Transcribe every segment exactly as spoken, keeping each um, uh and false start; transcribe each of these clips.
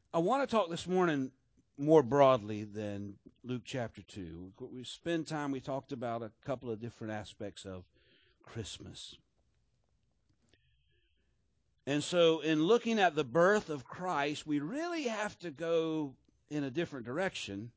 I want to talk this morning more broadly than Luke chapter two. We spend time, we talked about a couple of different aspects of Christmas. And so, in looking at the birth of Christ, we really have to go in a different direction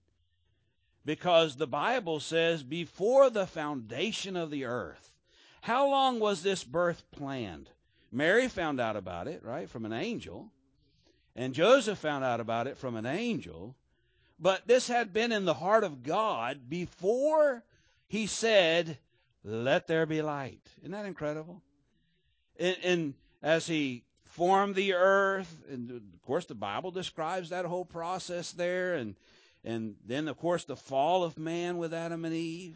because the Bible says, before the foundation of the earth. How long was this birth planned? Mary found out about it, right, from an angel. And Joseph found out about it from an angel. But this had been in the heart of God before he said, let there be light. Isn't that incredible? And, and as he formed the earth, and of course the Bible describes that whole process there, and, and then of course the fall of man with Adam and Eve.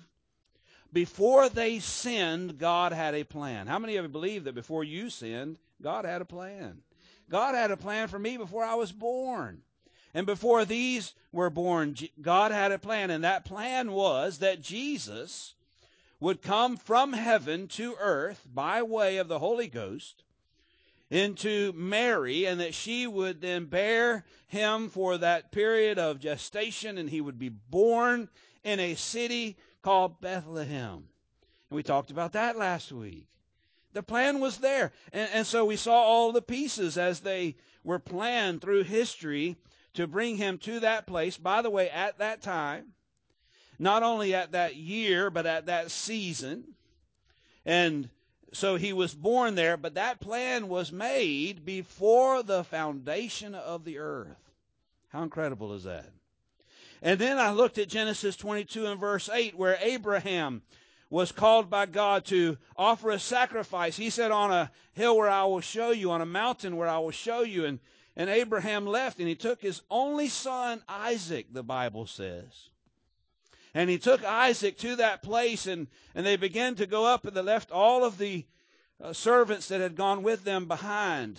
Before they sinned, God had a plan. How many of you believe that before you sinned, God had a plan? God had a plan for me before I was born. And before these were born, God had a plan. And that plan was that Jesus would come from heaven to earth by way of the Holy Ghost into Mary, and that she would then bear him for that period of gestation, and he would be born in a city called Bethlehem. And we talked about that last week. The plan was there. And, and so we saw all the pieces as they were planned through history to bring him to that place. By the way, at that time, not only at that year, but at that season. And so he was born there, but that plan was made before the foundation of the earth. How incredible is that? And then I looked at Genesis twenty-two and verse eight, where Abraham was called by God to offer a sacrifice. He said, on a hill where I will show you, on a mountain where I will show you. And, and Abraham left, and he took his only son, Isaac, the Bible says. And he took Isaac to that place, and, and they began to go up, and they left all of the uh, servants that had gone with them behind.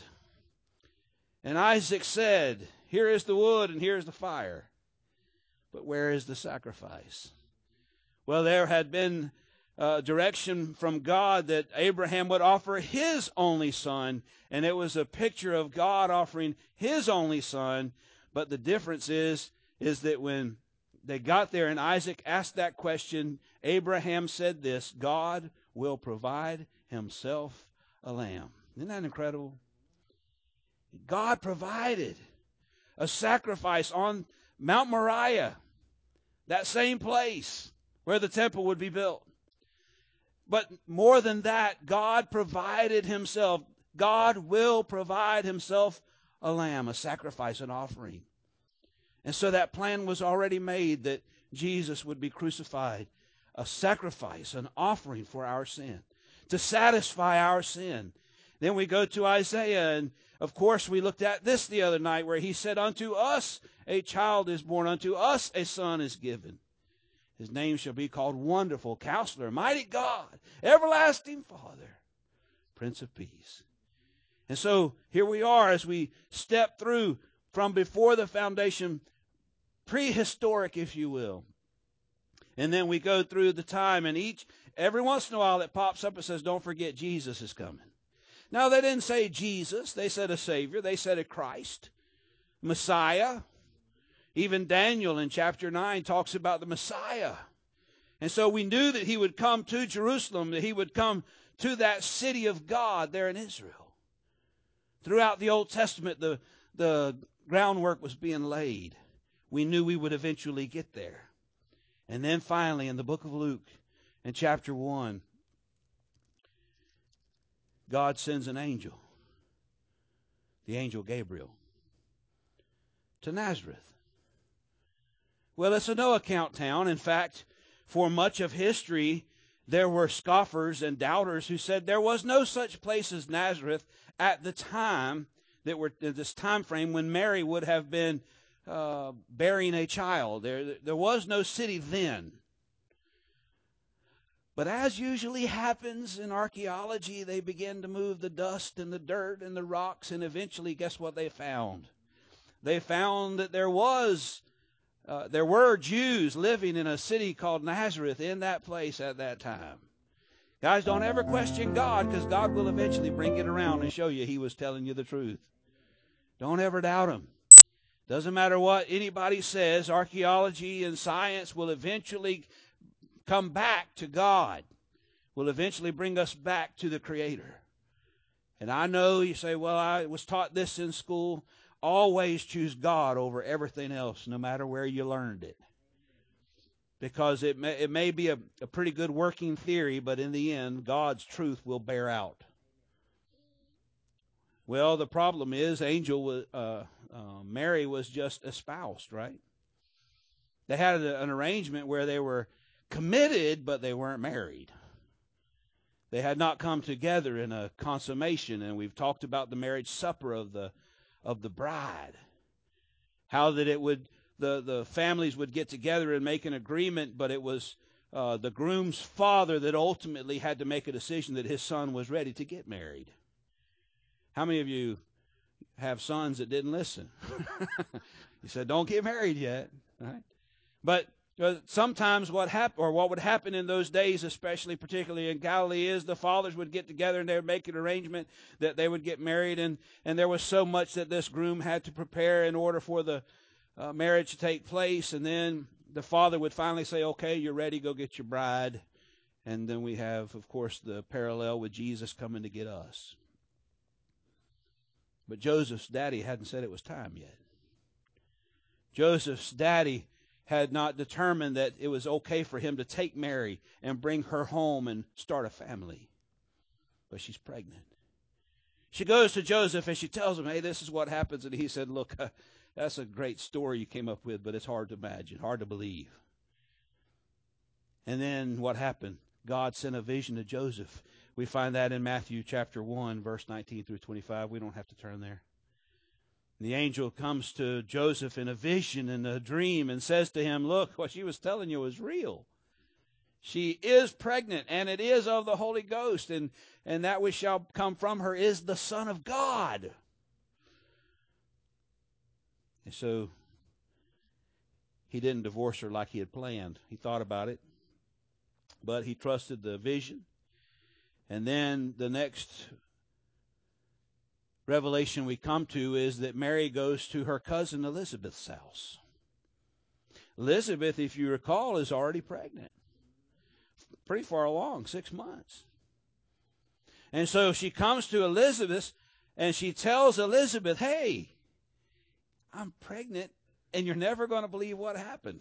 And Isaac said, here is the wood, and here is the fire. But where is the sacrifice? Well, there had been uh, direction from God that Abraham would offer his only son, and it was a picture of God offering his only son. But the difference is, is that when they got there and Isaac asked that question, Abraham said this, God will provide himself a lamb. Isn't that incredible? God provided a sacrifice on Mount Moriah, that same place where the temple would be built. But more than that, God provided himself. God will provide himself a lamb, a sacrifice, an offering. And so that plan was already made that Jesus would be crucified, a sacrifice, an offering for our sin, to satisfy our sin. Then we go to Isaiah, and of course we looked at this the other night where he said, unto us a child is born, unto us a son is given. His name shall be called Wonderful, Counselor, Mighty God, Everlasting Father, Prince of Peace. And so here we are as we step through from before the foundation, prehistoric, if you will. And then we go through the time, and each, every once in a while it pops up and says, don't forget Jesus is coming. Now, they didn't say Jesus. They said a Savior. They said a Christ, Messiah. Even Daniel in chapter nine talks about the Messiah. And so we knew that he would come to Jerusalem, that he would come to that city of God there in Israel. Throughout the Old Testament, the, the groundwork was being laid. We knew we would eventually get there. And then finally, in the book of Luke, in chapter one, God sends an angel, the angel Gabriel, to Nazareth. Well, it's a no-account town. In fact, for much of history, there were scoffers and doubters who said there was no such place as Nazareth at the time that were this time frame when Mary would have been uh, bearing a child. There, there was no city then. But as usually happens in archaeology, they began to move the dust and the dirt and the rocks, and eventually, guess what they found? They found that there was Uh, there were Jews living in a city called Nazareth in that place at that time. Guys, don't ever question God, because God will eventually bring it around and show you he was telling you the truth. Don't ever doubt him. Doesn't matter what anybody says, archaeology and science will eventually come back to God, will eventually bring us back to the Creator. And I know you say, well, I was taught this in school. Always choose God over everything else, no matter where you learned it. Because it may, it may be a, a pretty good working theory, but in the end, God's truth will bear out. Well, the problem is, Angel was, uh, uh, Mary was just espoused, right? They had a, an arrangement where they were committed, but they weren't married. They had not come together in a consummation, and we've talked about the marriage supper of the of the bride. How that it would the the families would get together and make an agreement, but it was uh, the groom's father that ultimately had to make a decision that his son was ready to get married. How many of you have sons that didn't listen? You said, "Don't get married yet," right? But uh, sometimes what hap- or what would happen in those days, especially particularly in Galilee, is the fathers would get together and they would make an arrangement that they would get married, and, and there was so much that this groom had to prepare in order for the uh, marriage to take place, and then the father would finally say, "Okay, you're ready, go get your bride." And then we have, of course, the parallel with Jesus coming to get us. But Joseph's daddy hadn't said it was time yet. Joseph's daddy had not determined that it was okay for him to take Mary and bring her home and start a family. But she's pregnant. She goes to Joseph and she tells him, "Hey, this is what happens." And he said, "Look, uh, that's a great story you came up with, but it's hard to imagine, hard to believe." And then what happened? God sent a vision to Joseph. We find that in Matthew chapter one, verse nineteen through twenty-five. We don't have to turn there. The angel comes to Joseph in a vision and a dream and says to him, "Look, what she was telling you is real. She is pregnant, and it is of the Holy Ghost, and, and that which shall come from her is the Son of God." And so he didn't divorce her like he had planned. He thought about it, but he trusted the vision. And then the next revelation we come to is that Mary goes to her cousin Elizabeth's house. Elizabeth, if you recall, is already pregnant. Pretty far along, six months. And so she comes to Elizabeth and she tells Elizabeth, "Hey, I'm pregnant and you're never going to believe what happened.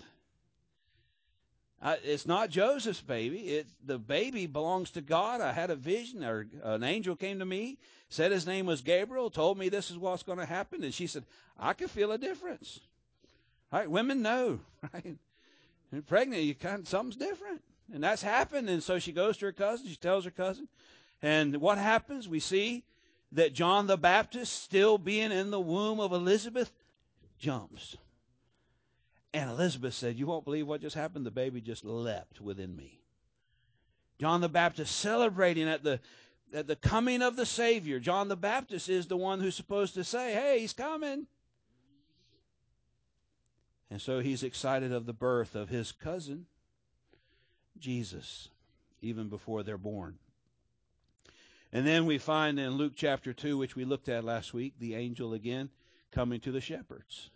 I, it's not Joseph's baby. It, the baby belongs to God. I had a vision, or an angel came to me, said his name was Gabriel, told me this is what's going to happen." And she said, "I can feel a difference." Right? Women know, right? When pregnant, you kind of, something's different. And that's happened. And so she goes to her cousin. She tells her cousin. And what happens? We see that John the Baptist, still being in the womb of Elizabeth, jumps. And Elizabeth said, "You won't believe what just happened. The baby just leapt within me." John the Baptist celebrating at the at the coming of the Savior. John the Baptist is the one who's supposed to say, "Hey, he's coming." And so he's excited of the birth of his cousin, Jesus, even before they're born. And then we find in Luke chapter two, which we looked at last week, the angel again coming to the shepherds,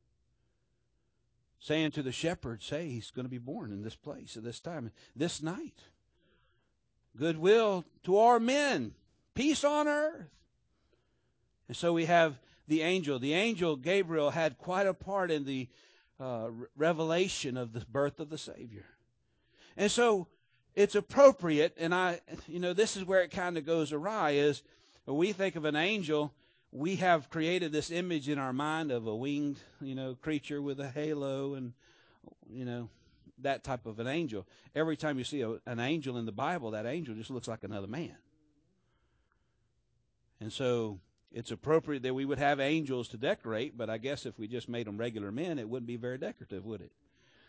saying to the shepherds, "Hey, he's going to be born in this place at this time, this night. Goodwill to our men, peace on earth." And so we have the angel. The angel Gabriel had quite a part in the uh, revelation of the birth of the Savior. And so it's appropriate, and I, you know, this is where it kind of goes awry, is when we think of an angel, we have created this image in our mind of a winged, you know, creature with a halo and, you know, that type of an angel. Every time you see a, an angel in the Bible, that angel just looks like another man. And so it's appropriate that we would have angels to decorate, but I guess if we just made them regular men, it wouldn't be very decorative, would it?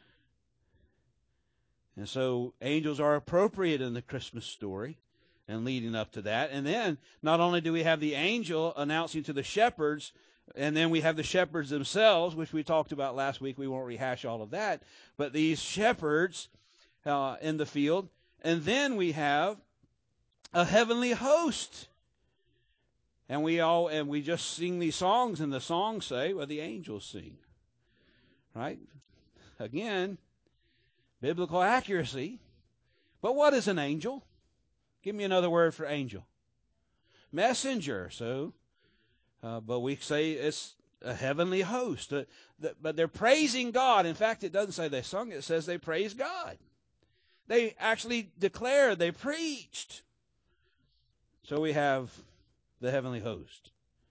And so angels are appropriate in the Christmas story and leading up to that. And then not only do we have the angel announcing to the shepherds, and then we have the shepherds themselves, which we talked about last week. We won't rehash all of that. But these shepherds uh, in the field. And then we have a heavenly host. And we all and we just sing these songs, and the songs say, well, the angels sing. Right? Again, biblical accuracy. But what is an angel? Give me another word for angel. Messenger. So, uh, but we say it's a heavenly host. Uh, the, but they're praising God. In fact, it doesn't say they sung. It says they praised God. They actually declared, they preached. So we have the heavenly host.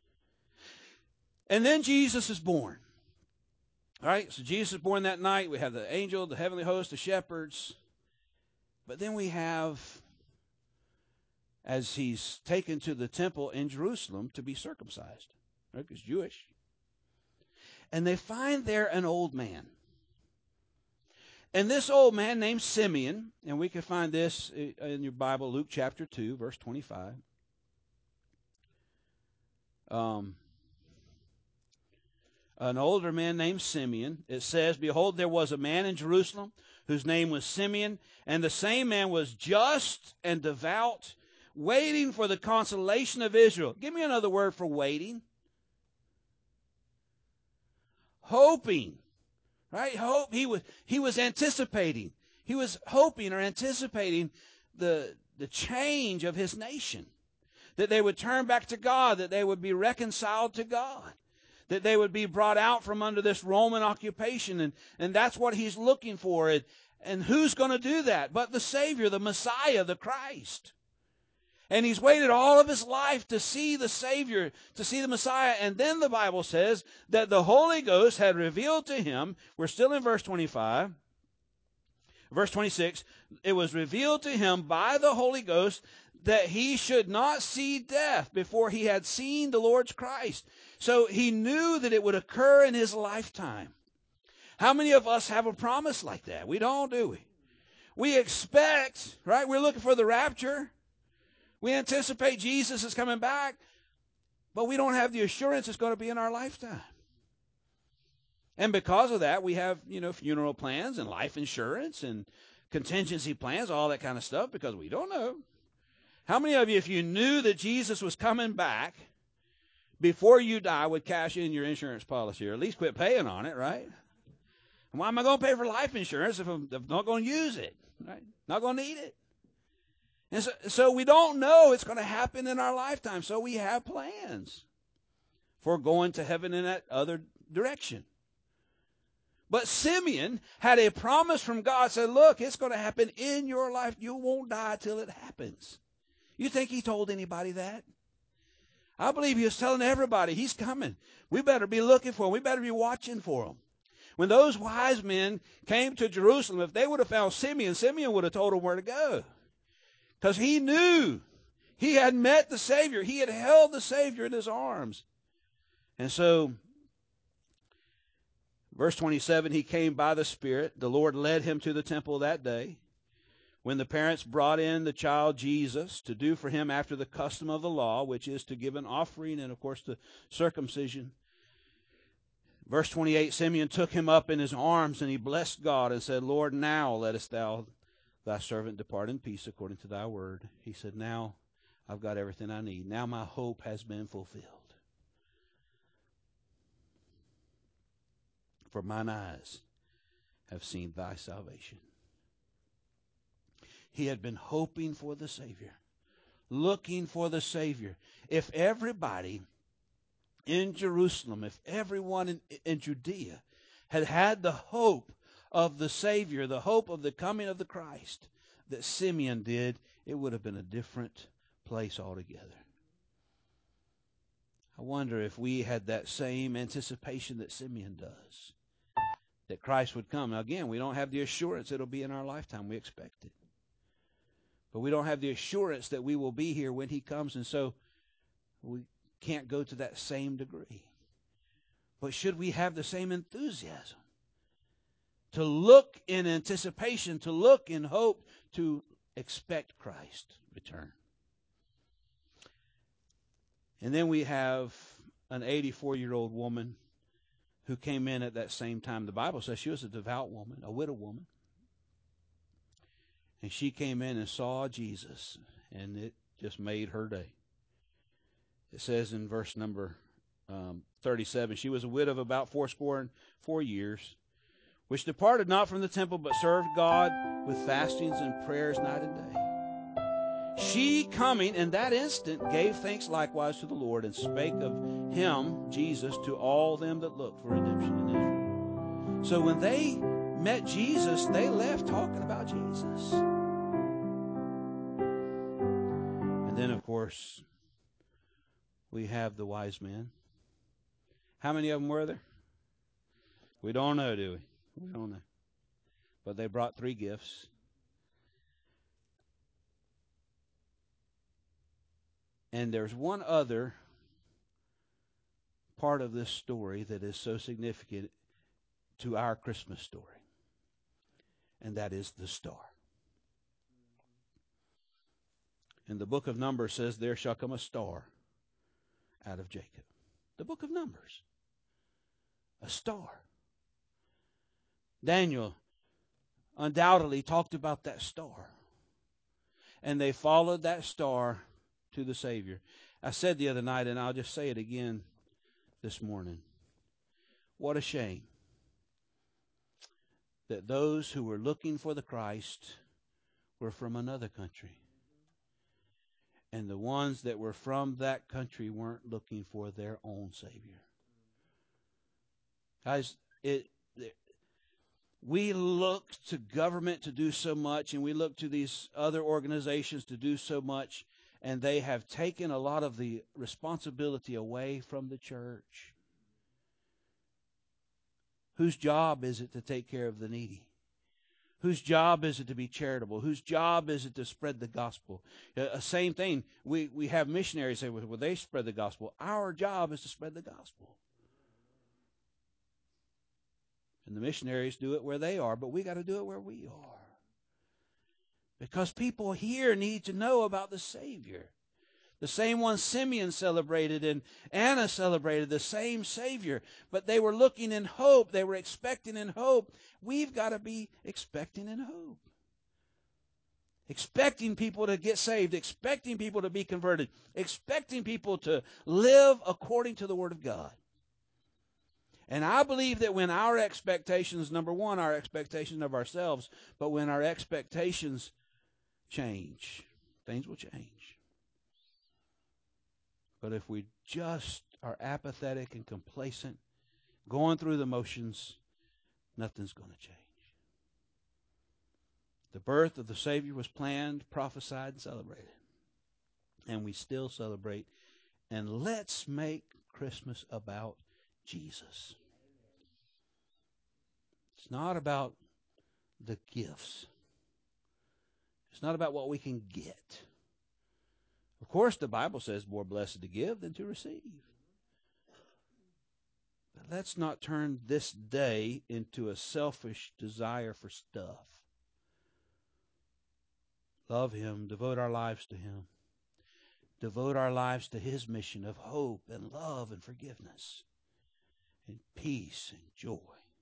And then Jesus is born. All right, so Jesus is born that night. We have the angel, the heavenly host, the shepherds. But then we have, as he's taken to the temple in Jerusalem to be circumcised, right, because Jewish. And they find there an old man. And this old man named Simeon, and we can find this in your Bible, Luke chapter two, verse twenty-five. Um, an older man named Simeon. It says, behold, there was a man in Jerusalem whose name was Simeon, and the same man was just and devout, waiting for the consolation of Israel. Give me another word for waiting. Hoping. Right? Hope. He was, he was anticipating. He was hoping or anticipating the, the change of his nation. That they would turn back to God, that they would be reconciled to God, that they would be brought out from under this Roman occupation. And, and that's what he's looking for. And, and who's going to do that but the Savior, the Messiah, the Christ? And he's waited all of his life to see the Savior, to see the Messiah. And then the Bible says that the Holy Ghost had revealed to him, we're still in verse twenty-five, verse twenty-six, it was revealed to him by the Holy Ghost that he should not see death before he had seen the Lord's Christ. So he knew that it would occur in his lifetime. How many of us have a promise like that? We don't, do we? We expect, right? We're looking for the rapture. We anticipate Jesus is coming back, but we don't have the assurance it's going to be in our lifetime. And because of that, we have, you know, funeral plans and life insurance and contingency plans, all that kind of stuff, because we don't know. How many of you, if you knew that Jesus was coming back before you die, would cash in your insurance policy, or at least quit paying on it, right? Why am I going to pay for life insurance if I'm, if I'm not going to use it, right? Not going to need it. And so, so we don't know it's going to happen in our lifetime. So we have plans for going to heaven in that other direction. But Simeon had a promise from God, said, look, it's going to happen in your life. You won't die till it happens. You think he told anybody that? I believe he was telling everybody, he's coming. We better be looking for him. We better be watching for him. When those wise men came to Jerusalem, if they would have found Simeon, Simeon would have told them where to go. Because he knew he had met the Savior. He had held the Savior in his arms. And so, verse twenty-seven, he came by the Spirit. The Lord led him to the temple that day. When the parents brought in the child Jesus to do for him after the custom of the law, which is to give an offering and, of course, the circumcision. Verse twenty-eight, Simeon took him up in his arms, and he blessed God and said, Lord, now lettest thou thy servant depart in peace according to thy word. He said, now I've got everything I need. Now my hope has been fulfilled. For mine eyes have seen thy salvation. He had been hoping for the Savior, looking for the Savior. If everybody in Jerusalem, if everyone in, in Judea had had the hope of the Savior, the hope of the coming of the Christ that Simeon did, it would have been a different place altogether. I wonder if we had that same anticipation that Simeon does, that Christ would come. Now again, we don't have the assurance it'll be in our lifetime. We expect it. But we don't have the assurance that we will be here when he comes, and so we can't go to that same degree. But should we have the same enthusiasm to look in anticipation, to look in hope, to expect Christ's return? And then we have an eighty-four-year-old woman who came in at that same time. The Bible says she was a devout woman, a widow woman. And she came in and saw Jesus, and it just made her day. It says in verse number um, thirty-seven, she was a widow of about fourscore and four years, which departed not from the temple, but served God with fastings and prayers night and day. She coming in that instant gave thanks likewise to the Lord, and spake of him, Jesus, to all them that looked for redemption in Israel. So when they met Jesus, they left talking about Jesus. And then, of course, we have the wise men. How many of them were there? We don't know, do we? We don't know. But they brought three gifts. And there's one other part of this story that is so significant to our Christmas story, and that is the star. And the book of Numbers says, there shall come a star out of Jacob. The book of Numbers. A star. Daniel undoubtedly talked about that star. And they followed that star to the Savior. I said the other night, and I'll just say it again this morning. What a shame that those who were looking for the Christ were from another country. And the ones that were from that country weren't looking for their own Savior. Guys, it, it, we look to government to do so much, and we look to these other organizations to do so much, and they have taken a lot of the responsibility away from the church. Whose job is it to take care of the needy? Whose job is it to be charitable? Whose job is it to spread the gospel? Uh, same thing. We, we have missionaries say, well, they spread the gospel. Our job is to spread the gospel. And the missionaries do it where they are, but we got to do it where we are. Because people here need to know about the Savior. The same one Simeon celebrated and Anna celebrated, the same Savior. But they were looking in hope. They were expecting in hope. We've got to be expecting in hope. Expecting people to get saved. Expecting people to be converted. Expecting people to live according to the Word of God. And I believe that when our expectations, number one, our expectations of ourselves, but when our expectations change, things will change. But if we just are apathetic and complacent, going through the motions, nothing's going to change. The birth of the Savior was planned, prophesied, and celebrated. And we still celebrate. And let's make Christmas about Jesus. It's not about the gifts. It's not about what we can get. Of course, the Bible says more blessed to give than to receive. But let's not turn this day into a selfish desire for stuff. Love Him, devote our lives to Him. Devote our lives to His mission of hope and love and forgiveness and peace and joy.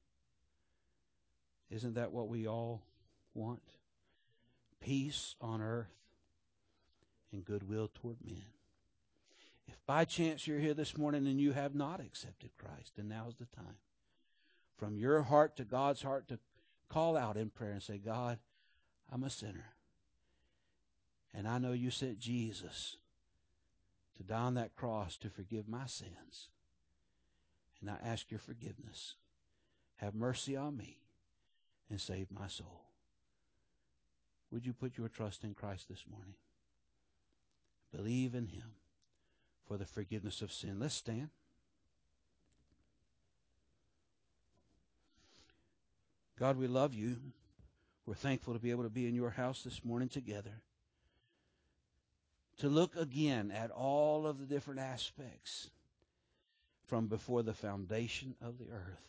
Isn't that what we all want? Peace on earth and goodwill toward men. If by chance you're here this morning and you have not accepted Christ, then now's the time. From your heart to God's heart to call out in prayer and say, God, I'm a sinner. And I know you sent Jesus to die on that cross to forgive my sins. And I ask your forgiveness. Have mercy on me and save my soul. Would you put your trust in Christ this morning? Believe in Him for the forgiveness of sin. Let's stand. God, we love you. We're thankful to be able to be in your house this morning together. To look again at all of the different aspects from before the foundation of the earth.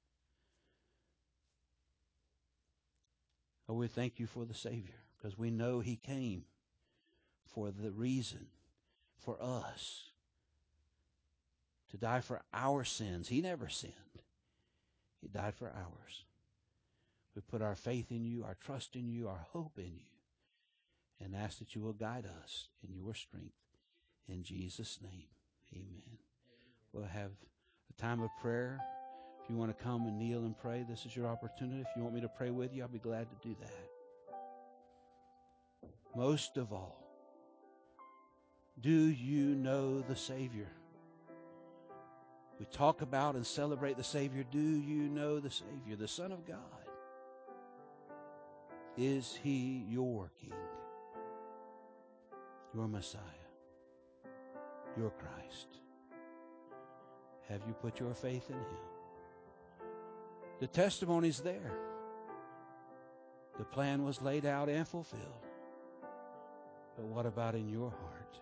Oh, we thank you for the Savior, because we know He came for the reason, for us, to die for our sins. He never sinned. He died for ours. We put our faith in you, our trust in you, our hope in you, and ask that you will guide us in your strength. In Jesus' name. Amen. We'll have a time of prayer. If you want to come and kneel and pray, this is your opportunity. If you want me to pray with you, I'll be glad to do that. Most of all, do you know the Savior? We talk about and celebrate the Savior. Do you know the Savior, the Son of God? Is He your King, your Messiah, your Christ? Have you put your faith in Him? The testimony's there. The plan was laid out and fulfilled. But what about in your heart?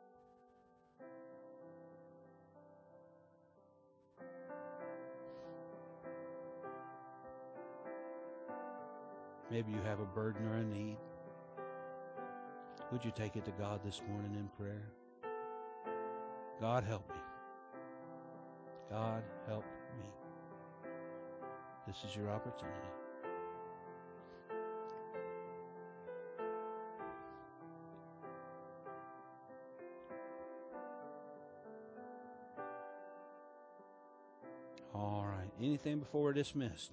Maybe you have a burden or a need. Would you take it to God this morning in prayer? God, help me. God, help me. This is your opportunity. All right. Anything before we're dismissed?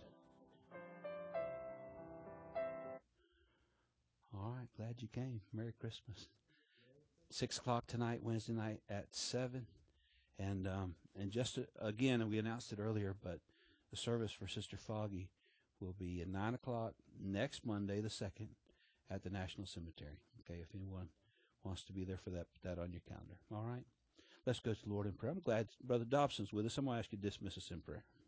All right. Glad you came. Merry Christmas. Six o'clock tonight, Wednesday night at seven. And um, and just to, again, we announced it earlier, but the service for Sister Foggy will be at nine o'clock next Monday, the second, at the National Cemetery. Okay, if anyone wants to be there for that, put that on your calendar. All right? Let's go to the Lord in prayer. I'm glad Brother Dobson's with us. I'm going to ask you to dismiss us in prayer.